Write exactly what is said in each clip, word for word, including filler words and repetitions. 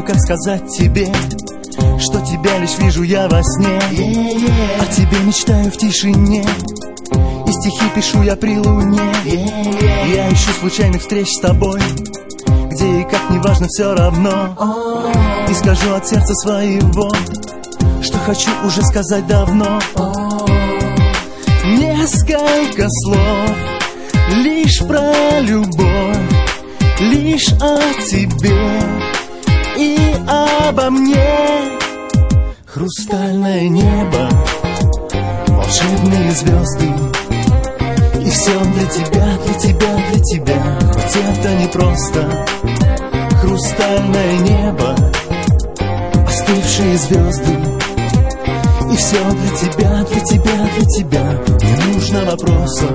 как сказать тебе, что тебя лишь вижу я во сне. О тебе мечтаю в тишине, и стихи пишу я при луне. Я ищу случайных встреч с тобой, где и как неважно все равно. И скажу от сердца своего, что хочу уже сказать давно. Несколько слов, лишь про любовь, лишь о тебе и обо мне. Хрустальное небо, волшебные звезды, и все для тебя, для тебя, для тебя. Хоть это не просто. Хрустальное небо, остывшие звезды, и все для тебя, для тебя, для тебя. Не нужно вопросов.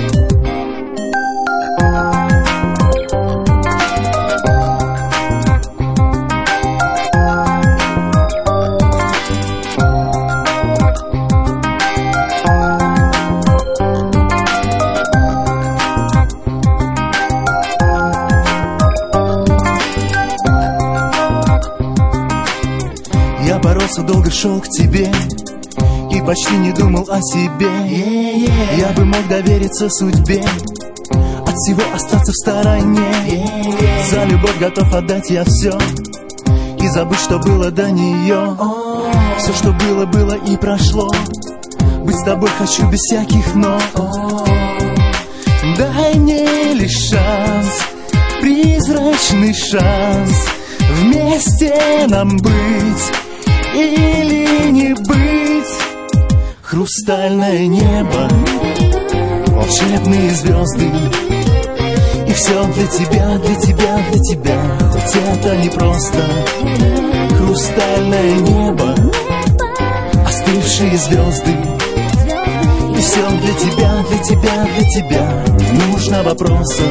Я боролся, долго шел к тебе и почти не думал о себе. yeah, yeah. Я бы мог довериться судьбе, от всего остаться в стороне. yeah, yeah. За любовь готов отдать я все и забыть, что было до нее. oh. Все, что было, было и прошло. Быть с тобой хочу без всяких но. oh. Дай мне лишь шанс, призрачный шанс, вместе нам быть или не быть. Хрустальное небо, волшебные звезды, и все для тебя, для тебя, для тебя. Хоть это не просто. Хрустальное небо, остывшие звезды, и все для тебя, для тебя, для тебя. Не нужно вопросов.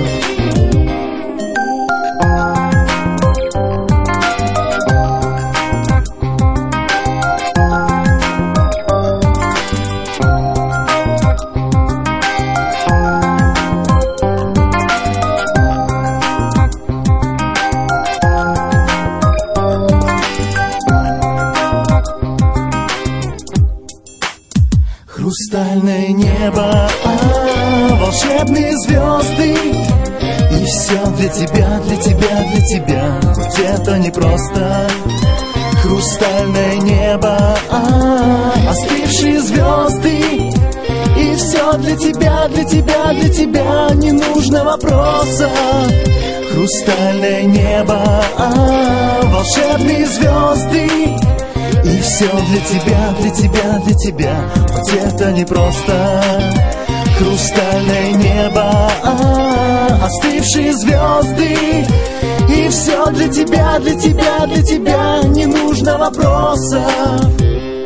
Хрустальное небо, а, волшебные звезды, и все для тебя, для тебя, для тебя. Хоть это не просто. Хрустальное небо, а, остывшие звезды, и все для тебя, для тебя, для тебя. Не нужно вопроса. Хрустальное небо, а, волшебные звезды, и все для тебя, для тебя, для тебя. Хоть это не просто. Хрустальное небо, а, остывшие звезды, и все для тебя, для тебя, для тебя. Не нужно вопросов.